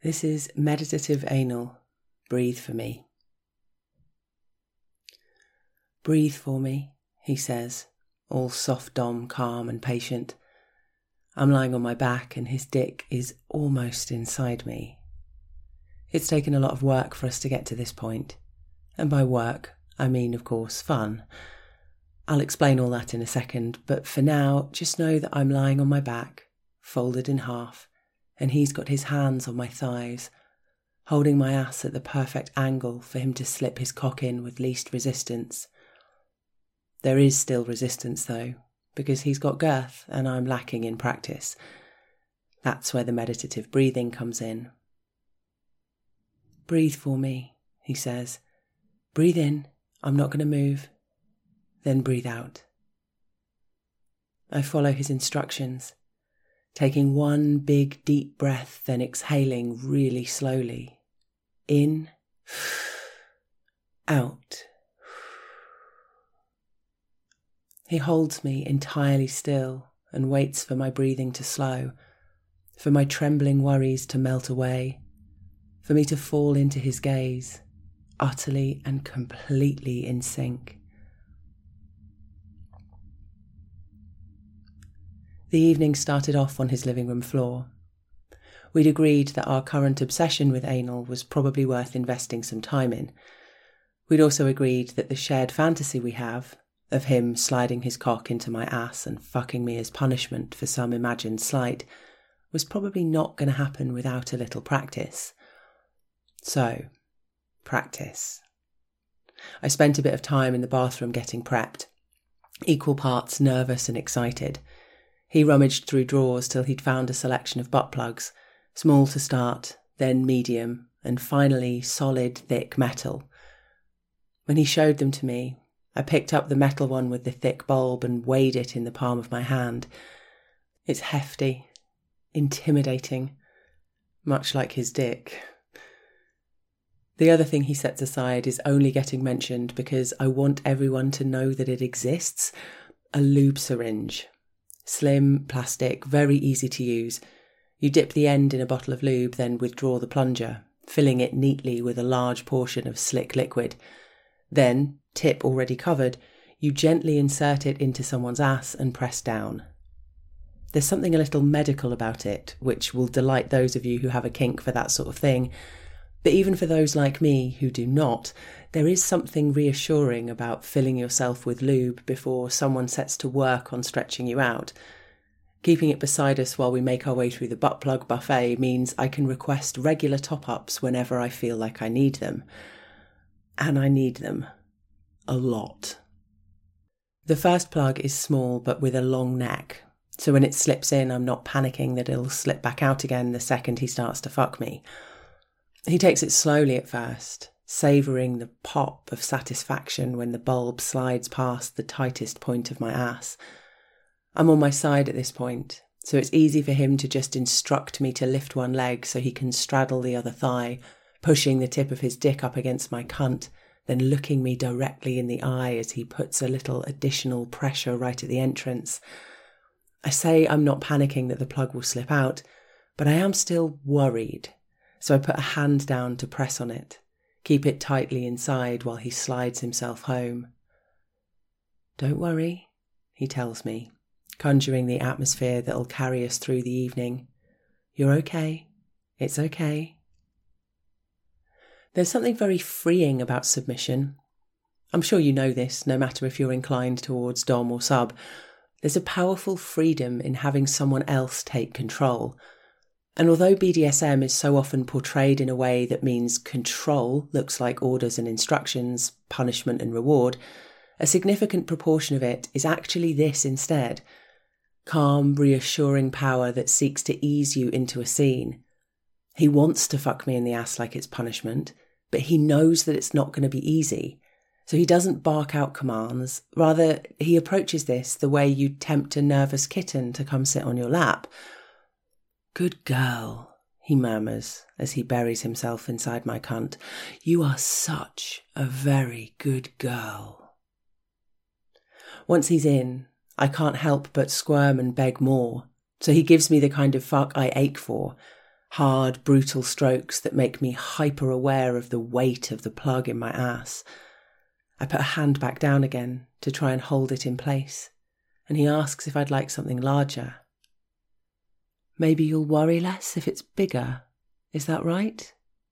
This is meditative anal. Breathe for me. Breathe for me, he says, all soft dom, calm and patient. I'm lying on my back and his dick is almost inside me. It's taken a lot of work for us to get to this point. And by work, I mean, of course, fun. I'll explain all that in a second, but for now, just know that I'm lying on my back, folded in half, and he's got his hands on my thighs, holding my ass at the perfect angle for him to slip his cock in with least resistance. There is still resistance though, because he's got girth and I'm lacking in practice. That's where the meditative breathing comes in. Breathe for me, he says. Breathe in, I'm not going to move. Then breathe out. I follow his instructions, taking one big deep breath, then exhaling really slowly. In, out. He holds me entirely still and waits for my breathing to slow, for my trembling worries to melt away, for me to fall into his gaze, utterly and completely in sync. The evening started off on his living room floor. We'd agreed that our current obsession with anal was probably worth investing some time in. We'd also agreed that the shared fantasy we have, of him sliding his cock into my ass and fucking me as punishment for some imagined slight, was probably not going to happen without a little practice. So, practice. I spent a bit of time in the bathroom getting prepped, equal parts nervous and excited. He rummaged through drawers till he'd found a selection of butt plugs, small to start, then medium, and finally solid, thick metal. When he showed them to me, I picked up the metal one with the thick bulb and weighed it in the palm of my hand. It's hefty, intimidating, much like his dick. The other thing he sets aside is only getting mentioned because I want everyone to know that it exists: a lube syringe. Slim, plastic, very easy to use. You dip the end in a bottle of lube, then withdraw the plunger, filling it neatly with a large portion of slick liquid. Then, tip already covered, you gently insert it into someone's ass and press down. There's something a little medical about it, which will delight those of you who have a kink for that sort of thing. But even for those like me who do not, there is something reassuring about filling yourself with lube before someone sets to work on stretching you out. Keeping it beside us while we make our way through the butt plug buffet means I can request regular top-ups whenever I feel like I need them. And I need them. A lot. The first plug is small but with a long neck, so when it slips in I'm not panicking that it'll slip back out again the second he starts to fuck me. He takes it slowly at first, savouring the pop of satisfaction when the bulb slides past the tightest point of my ass. I'm on my side at this point, so it's easy for him to just instruct me to lift one leg so he can straddle the other thigh, pushing the tip of his dick up against my cunt, then looking me directly in the eye as he puts a little additional pressure right at the entrance. I say I'm not panicking that the plug will slip out, but I am still worried. So I put a hand down to press on it, keep it tightly inside while he slides himself home. Don't worry, he tells me, conjuring the atmosphere that'll carry us through the evening. You're okay. It's okay. There's something very freeing about submission. I'm sure you know this, no matter if you're inclined towards dom or sub. There's a powerful freedom in having someone else take control. And although BDSM is so often portrayed in a way that means control looks like orders and instructions, punishment and reward, a significant proportion of it is actually this instead: calm, reassuring power that seeks to ease you into a scene. He wants to fuck me in the ass like it's punishment, but he knows that it's not going to be easy. So he doesn't bark out commands. Rather, he approaches this the way you'd tempt a nervous kitten to come sit on your lap. Good girl, he murmurs as he buries himself inside my cunt. You are such a very good girl. Once he's in, I can't help but squirm and beg more, so he gives me the kind of fuck I ache for. Hard, brutal strokes that make me hyper-aware of the weight of the plug in my ass. I put a hand back down again to try and hold it in place, and he asks if I'd like something larger. Maybe you'll worry less if it's bigger. Is that right?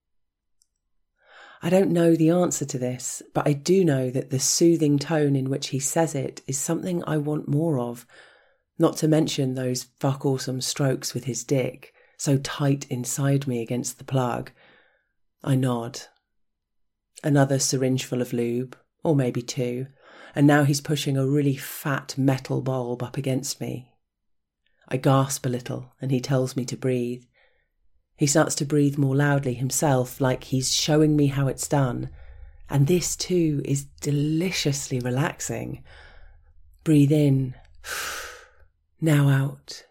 I don't know the answer to this, but I do know that the soothing tone in which he says it is something I want more of, not to mention those fuck awesome strokes with his dick, so tight inside me against the plug. I nod. Another syringe full of lube, or maybe two, and now he's pushing a really fat metal bulb up against me. I gasp a little, and he tells me to breathe. He starts to breathe more loudly himself, like he's showing me how it's done. And this too is deliciously relaxing. Breathe in. Now out.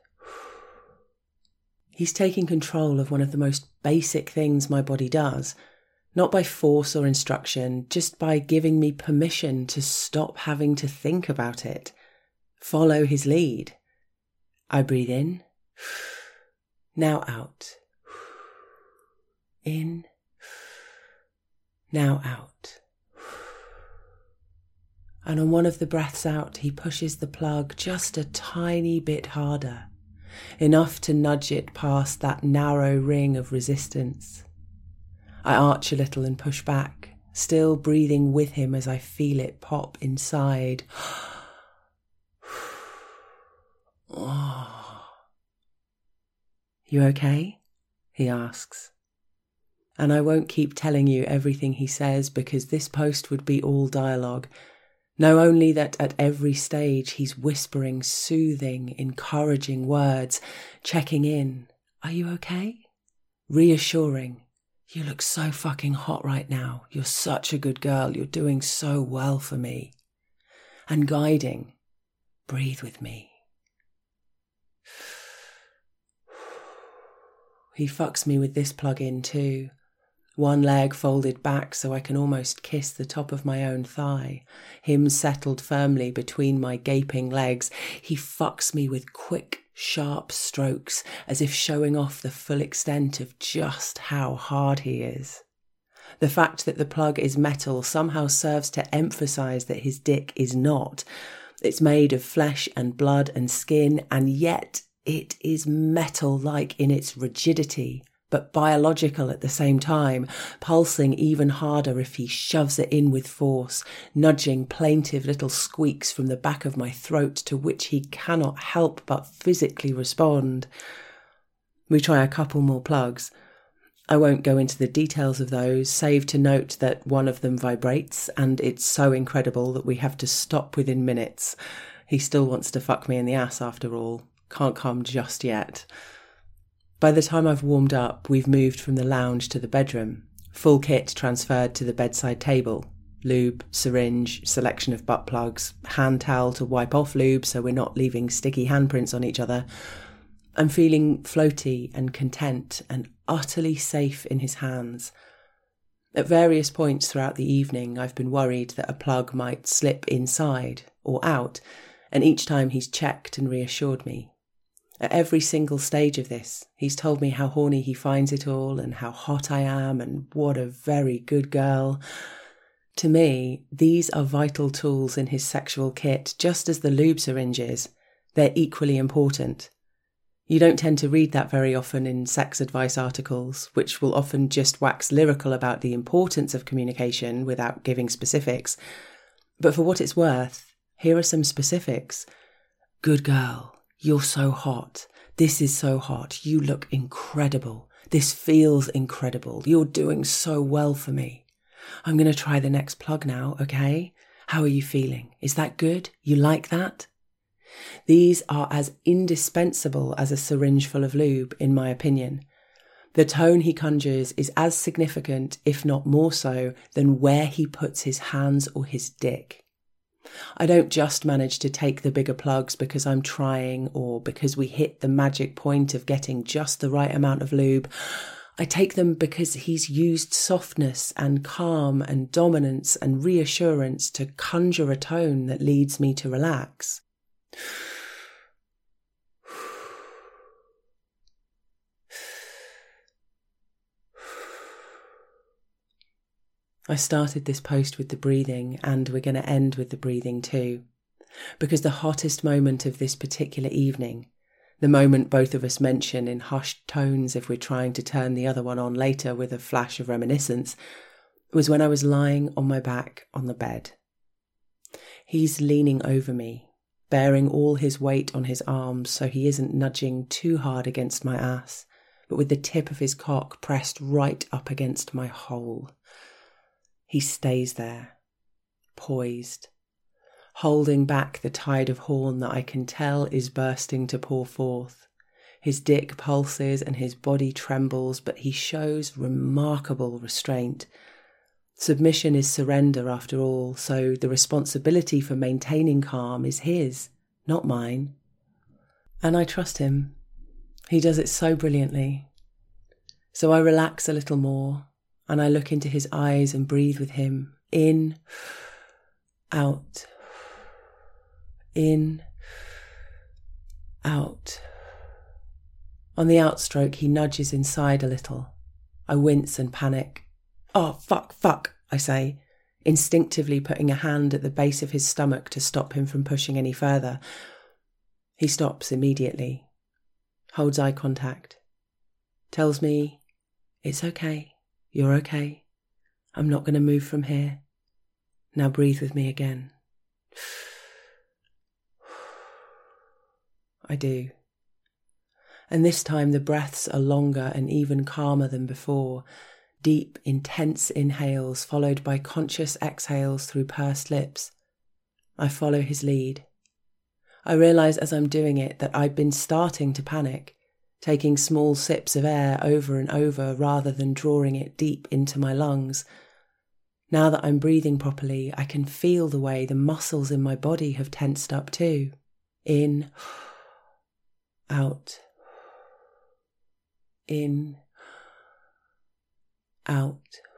He's taking control of one of the most basic things my body does, not by force or instruction, just by giving me permission to stop having to think about it. Follow his lead. I breathe in. Now out. In. Now out. And on one of the breaths out, he pushes the plug just a tiny bit harder, enough to nudge it past that narrow ring of resistance. I arch a little and push back, still breathing with him as I feel it pop inside. You okay? He asks. And I won't keep telling you everything he says because this post would be all dialogue. Know only that at every stage he's whispering soothing, encouraging words, checking in. Are you okay? Reassuring. You look so fucking hot right now. You're such a good girl. You're doing so well for me. And guiding. Breathe with me. He fucks me with this plug in too. One leg folded back so I can almost kiss the top of my own thigh. Him settled firmly between my gaping legs. He fucks me with quick, sharp strokes as if showing off the full extent of just how hard he is. The fact that the plug is metal somehow serves to emphasise that his dick is not. It's made of flesh and blood and skin, and yet it is metal-like in its rigidity, but biological at the same time, pulsing even harder if he shoves it in with force, nudging plaintive little squeaks from the back of my throat to which he cannot help but physically respond. We try a couple more plugs. I won't go into the details of those, save to note that one of them vibrates, and it's so incredible that we have to stop within minutes. He still wants to fuck me in the ass after all. Can't come just yet. By the time I've warmed up, we've moved from the lounge to the bedroom. Full kit transferred to the bedside table. Lube, syringe, selection of butt plugs, hand towel to wipe off lube so we're not leaving sticky handprints on each other. I'm feeling floaty and content and utterly safe in his hands. At various points throughout the evening, I've been worried that a plug might slip inside or out, and each time he's checked and reassured me. At every single stage of this, he's told me how horny he finds it all and how hot I am and what a very good girl. To me, these are vital tools in his sexual kit, just as the lube syringe is. They're equally important. You don't tend to read that very often in sex advice articles, which will often just wax lyrical about the importance of communication without giving specifics. But for what it's worth, here are some specifics. Good girl. You're so hot. This is so hot. You look incredible. This feels incredible. You're doing so well for me. I'm going to try the next plug now, okay? How are you feeling? Is that good? You like that? These are as indispensable as a syringe full of lube, in my opinion. The tone he conjures is as significant, if not more so, than where he puts his hands or his dick. I don't just manage to take the bigger plugs because I'm trying or because we hit the magic point of getting just the right amount of lube. I take them because he's used softness and calm and dominance and reassurance to conjure a tone that leads me to relax. I started this post with the breathing, and we're going to end with the breathing too, because the hottest moment of this particular evening, the moment both of us mention in hushed tones if we're trying to turn the other one on later with a flash of reminiscence, was when I was lying on my back on the bed. He's leaning over me, bearing all his weight on his arms so he isn't nudging too hard against my ass, but with the tip of his cock pressed right up against my hole. He stays there, poised, holding back the tide of horn that I can tell is bursting to pour forth. His dick pulses and his body trembles, but he shows remarkable restraint. Submission is surrender after all, so the responsibility for maintaining calm is his, not mine. And I trust him. He does it so brilliantly. So I relax a little more, and I look into his eyes and breathe with him. In, out. In, out. On the outstroke, he nudges inside a little. I wince and panic. Oh, fuck, I say, instinctively putting a hand at the base of his stomach to stop him from pushing any further. He stops immediately, holds eye contact, tells me, "It's okay, you're okay. I'm not going to move from here. Now breathe with me again." I do. And this time the breaths are longer and even calmer than before. Deep, intense inhales followed by conscious exhales through pursed lips. I follow his lead. I realise as I'm doing it that I've been starting to panic, taking small sips of air over and over rather than drawing it deep into my lungs. Now that I'm breathing properly, I can feel the way the muscles in my body have tensed up too. In, out. In, out.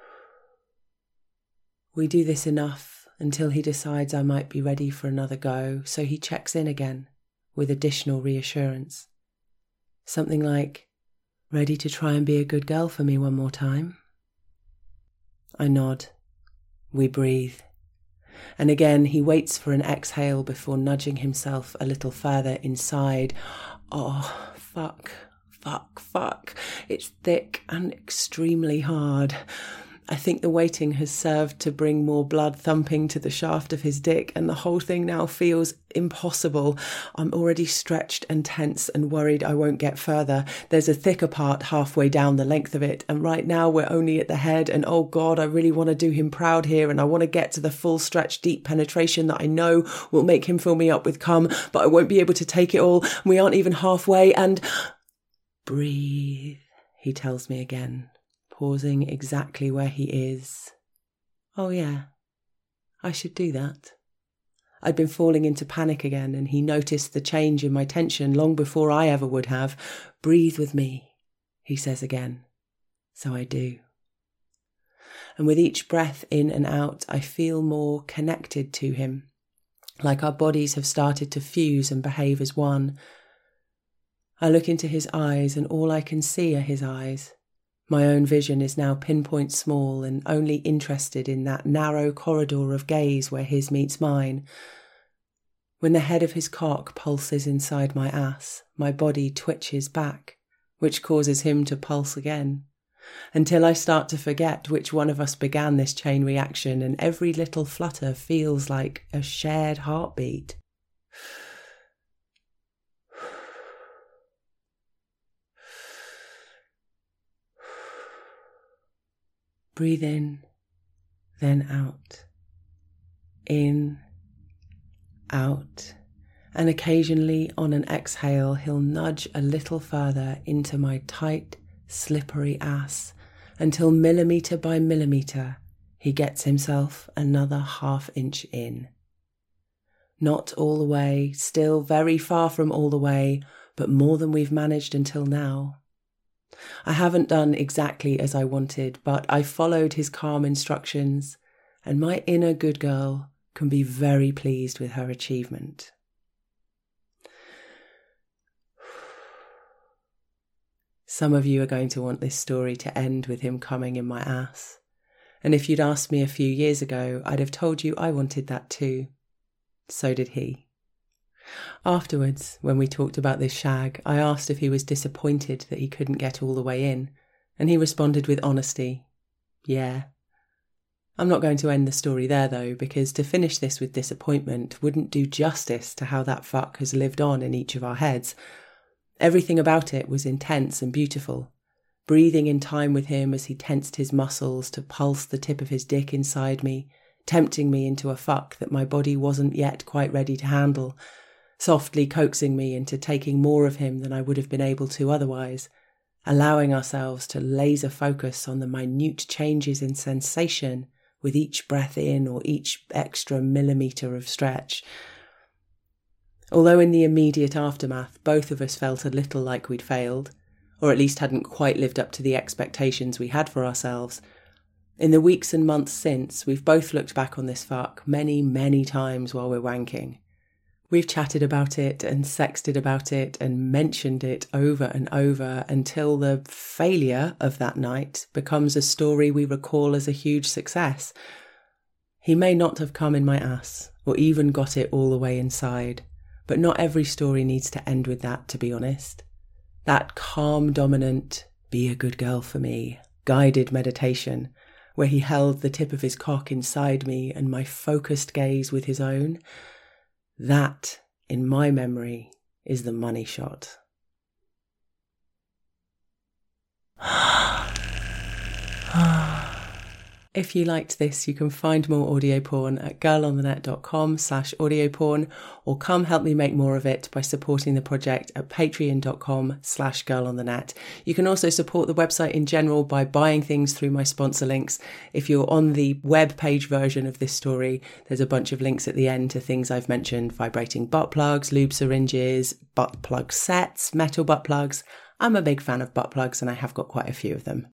We do this enough until he decides I might be ready for another go, so he checks in again with additional reassurance. Something like, "Ready to try and be a good girl for me one more time?" I nod. We breathe. And again he waits for an exhale before nudging himself a little further inside. Oh, fuck. It's thick and extremely hard. I think the waiting has served to bring more blood thumping to the shaft of his dick, and the whole thing now feels impossible. I'm already stretched and tense and worried I won't get further. There's a thicker part halfway down the length of it, and right now we're only at the head, and oh God, I really want to do him proud here, and I want to get to the full stretch deep penetration that I know will make him fill me up with cum, but I won't be able to take it all. We aren't even halfway, and... "Breathe," he tells me again, pausing exactly where he is. Oh yeah, I should do that. I'd been falling into panic again, and he noticed the change in my tension long before I ever would have. "Breathe with me," he says again. So I do. And with each breath in and out, I feel more connected to him, like our bodies have started to fuse and behave as one. I look into his eyes, and all I can see are his eyes. My own vision is now pinpoint small and only interested in that narrow corridor of gaze where his meets mine. When the head of his cock pulses inside my ass, my body twitches back, which causes him to pulse again, until I start to forget which one of us began this chain reaction, and every little flutter feels like a shared heartbeat. Breathe in, then out. In, out. And occasionally on an exhale, he'll nudge a little further into my tight, slippery ass until millimetre by millimetre he gets himself another half-inch in. Not all the way, still very far from all the way, but more than we've managed until now. I haven't done exactly as I wanted, but I followed his calm instructions, and my inner good girl can be very pleased with her achievement. Some of you are going to want this story to end with him coming in my ass, And if you'd asked me a few years ago, I'd have told you I wanted that too. So did he. Afterwards, when we talked about this shag, I asked if he was disappointed that he couldn't get all the way in, and he responded with honesty, yeah. I'm not going to end the story there though, because to finish this with disappointment wouldn't do justice to how that fuck has lived on in each of our heads. Everything about it was intense and beautiful. Breathing in time with him as he tensed his muscles to pulse the tip of his dick inside me, tempting me into a fuck that my body wasn't yet quite ready to handle, softly coaxing me into taking more of him than I would have been able to otherwise, allowing ourselves to laser focus on the minute changes in sensation with each breath in or each extra millimetre of stretch. Although in the immediate aftermath, both of us felt a little like we'd failed, or at least hadn't quite lived up to the expectations we had for ourselves, in the weeks and months since, we've both looked back on this fuck many, many times while we're wanking. We've chatted about it and sexted about it and mentioned it over and over until the failure of that night becomes a story we recall as a huge success. He may not have come in my ass or even got it all the way inside, but not every story needs to end with that, to be honest. That calm, dominant, be a good girl for me, guided meditation, where he held the tip of his cock inside me and my focused gaze with his own, that, in my memory, is the money shot. If you liked this, you can find more audio porn at girlonthenet.com/audioporn, or come help me make more of it by supporting the project at patreon.com/girlonthenet. You can also support the website in general by buying things through my sponsor links. If you're on the web page version of this story, there's a bunch of links at the end to things I've mentioned: vibrating butt plugs, lube syringes, butt plug sets, metal butt plugs. I'm a big fan of butt plugs and I have got quite a few of them.